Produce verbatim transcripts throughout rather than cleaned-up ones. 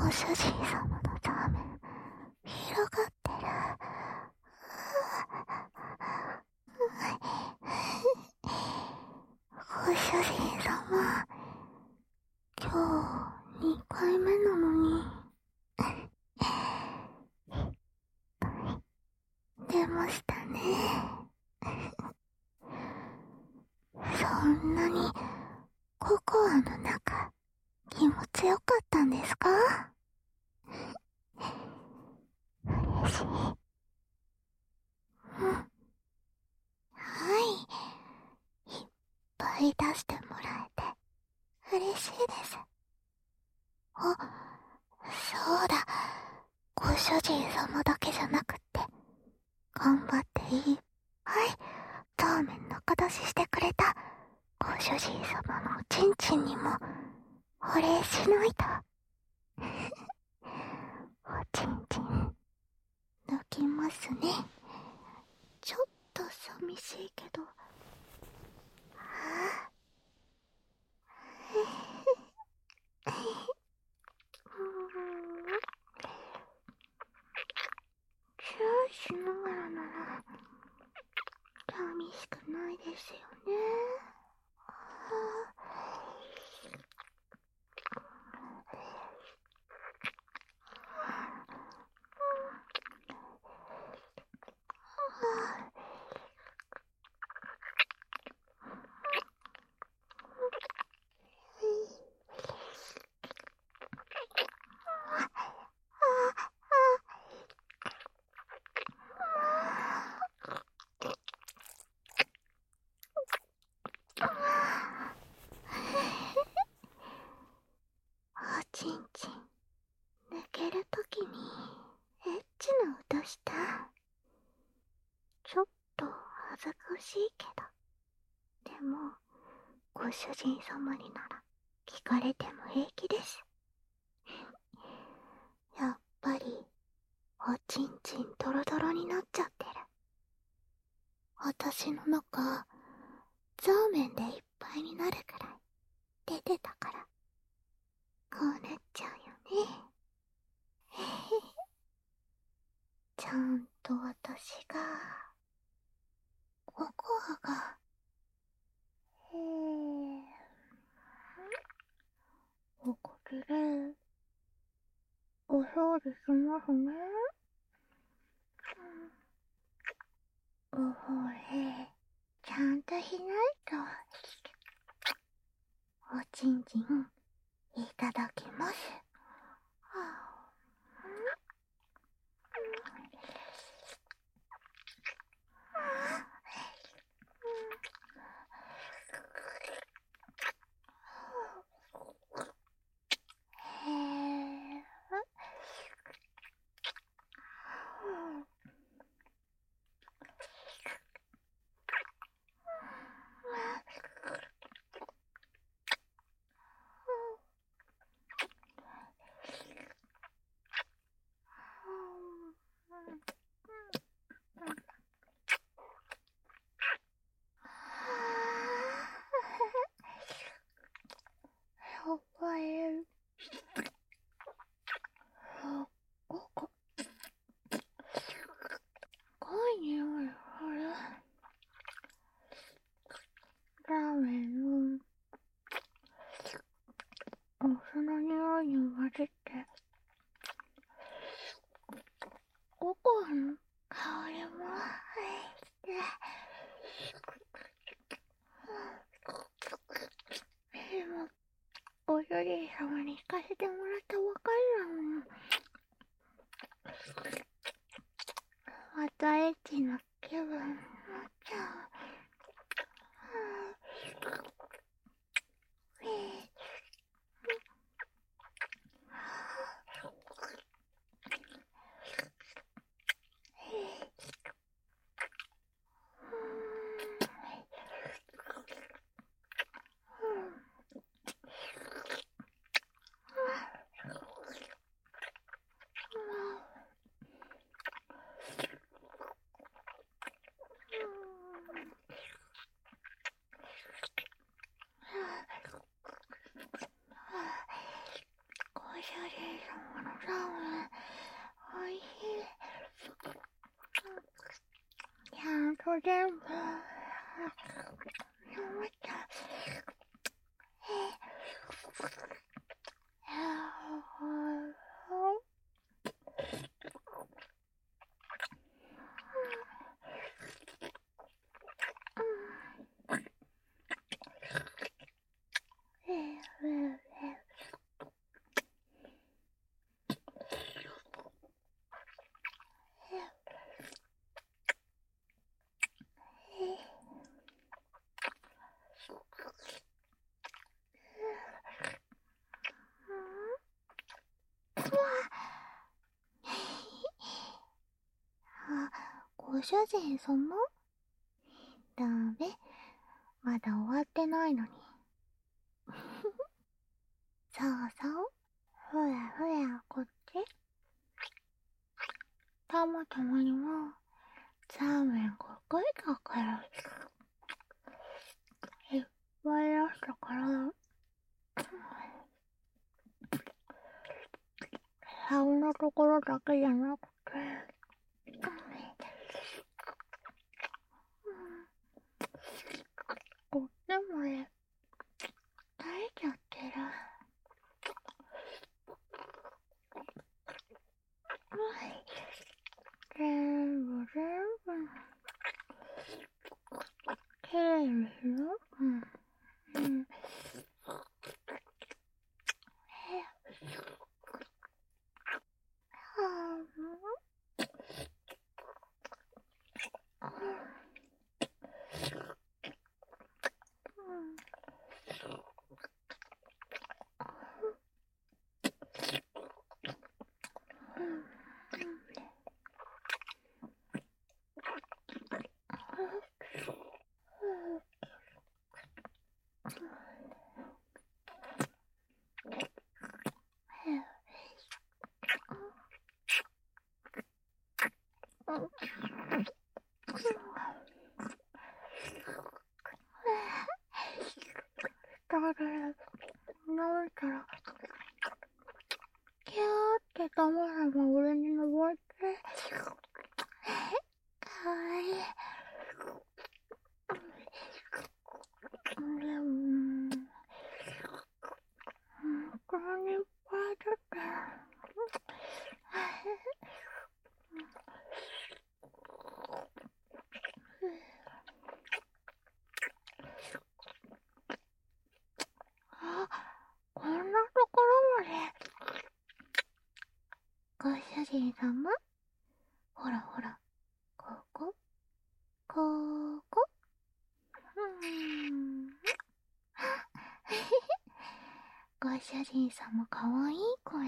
ご主人様のザーメン広がってる。ご主人様、今日にかいめなのに出ましたね。そんなにココアの中気持ちよかったんですか？嬉しい。うん、はい、いっぱい出してもらえて嬉しいです。あ、そうだ、ご主人様だけじゃなくって頑張っていっぱいザーメン仲出ししてくれたご主人様のおちんちんにもお礼しないと。おちんちん抜きますね。ちょっと寂しいけど。はあ、チューしながらなら寂しくないですよね。はあ、おちんちん抜けるときにエッチな音した。ちょっと恥ずかしいけど、でもご主人様になら聞かれても平気です。やっぱりおちんちんドロドロになっちゃってる。私の中ザーメンでいっぱいになるくらい出てたから、こうなっちゃうよね。ちゃんと私がココアがへぇおかげでお掃除しますね。おほれちゃんとしないと。おちんちんいただきます。はあ、へぇやっぱりここ濃い匂いある。ラーメンのお酢の匂いに混じってココアの香りも入ってでもご主人様に聞かせてもらったばかりなのにまたエッチな気分になっちゃう。 も全部、飲めた。ご主人様？ダメ。まだ終わってないのに。そうそう。ふやふやこっち。たまたまにも、ザーメンが好きだから。いっぱい出したから。竿のところだけじゃなくて。こっちまで垂れちゃってる。全部全部きれいですよ。うんうん。だから、飲めたら、キャーってたまらば俺に登って、かわいい。でも、こんなにいっぱいだったら、あ、こんなところまで。ご主人様？ほらほら、ここ、ここ。うーん。ご主人様かわいい声。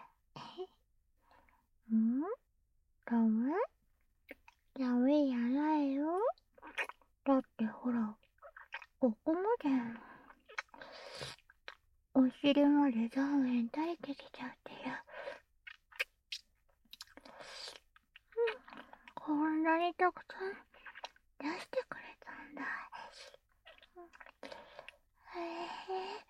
ん？ダメ？ダメじゃないよ。だってほら、ここまで。お尻までザーメン垂れてきちゃってる。こんなにたくさん出してくれたんだ。へえ。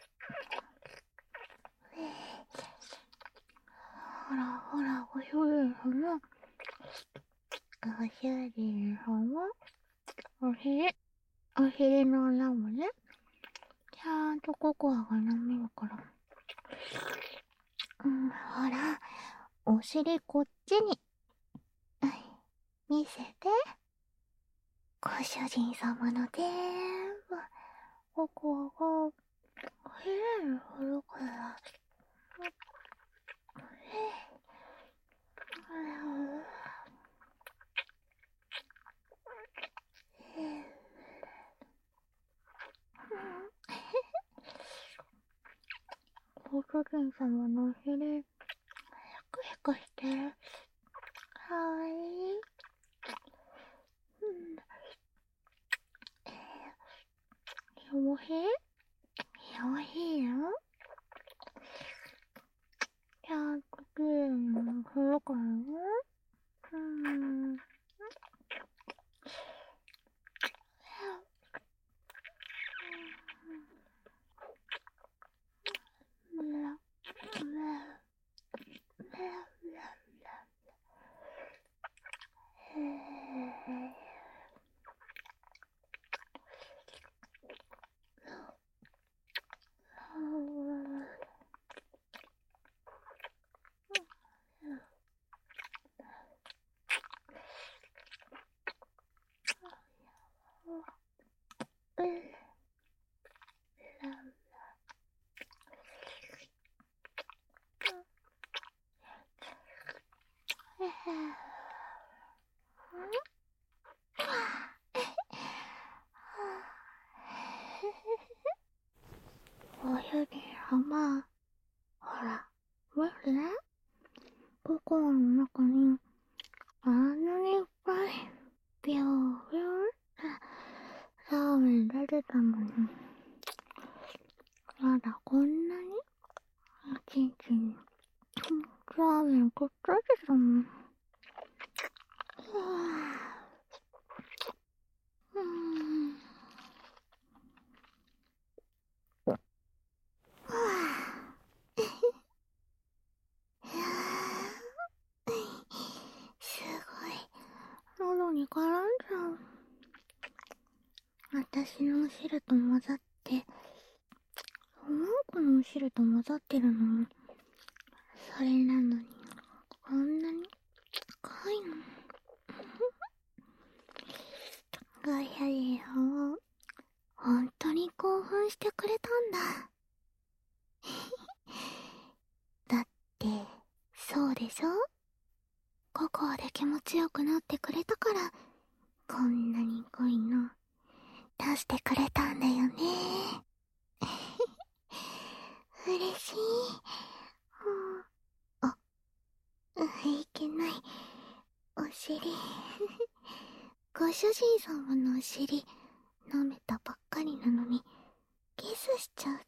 ほらほら、ご主人様。ご主人様。お尻、お尻の穴もね、ちゃんとココアが飲めるから。うん、ほら、お尻こっちに。見せて。ご主人様の全部、ココアが、きれいに振るから。ご主人様のお尻、ヘクヘクしてる。かわいい。うん。おいしい？おいしいよ。ちゃんときれいにするからね。うん。 主人様、ほら、見て。ココアの中に、あんなにいっぱい、ビュービューってラーメン出てたのに、まだこんなにいちいちにラーメン食っといてたの。うーん。すごい、喉に絡んじゃう。私のお汁と混ざって、その子のお汁と混ざってるのも、それなのに、こんなに深いの。ご主人様、本当に興奮してくれたんだ。だって、そうでしょ？ココアで気持ちよくなってくれたから、こんなに濃いの出してくれたんだよね。嬉しい。あ、いけない。お尻。ご主人様のお尻、舐めたばっかりなのに、キスしちゃう